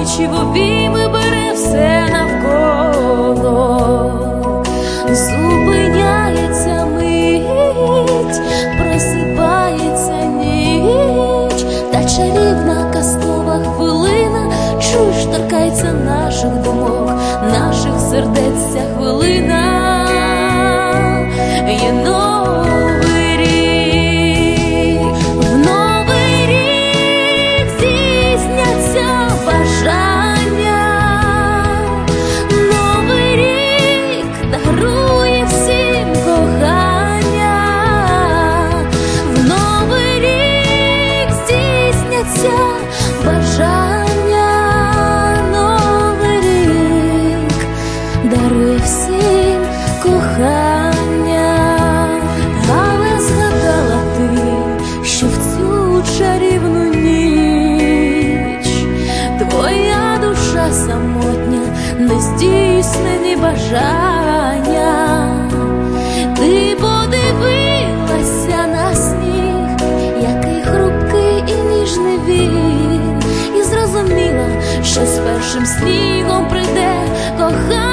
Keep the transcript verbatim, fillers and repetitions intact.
ніч і в обійми бере все навколо. Зупиняється мить, просипається ніч, та чарівна казкова хвилина, чуєш, торкається наших думок, наших сердець ця хвилина. Є новий рік, в новий рік здійсняться бажання, новий рік дарує всім кохання, в новий рік здійсняться бажання, новий рік дарує всім кохання. Але згадала ти, що в цю чарівну ніч твоя душа самотня, нездійснені бажання. Ти подивилася на сніг, який хрупкий і ніжний він, і зрозуміла, що з першим снігом прийде кохання.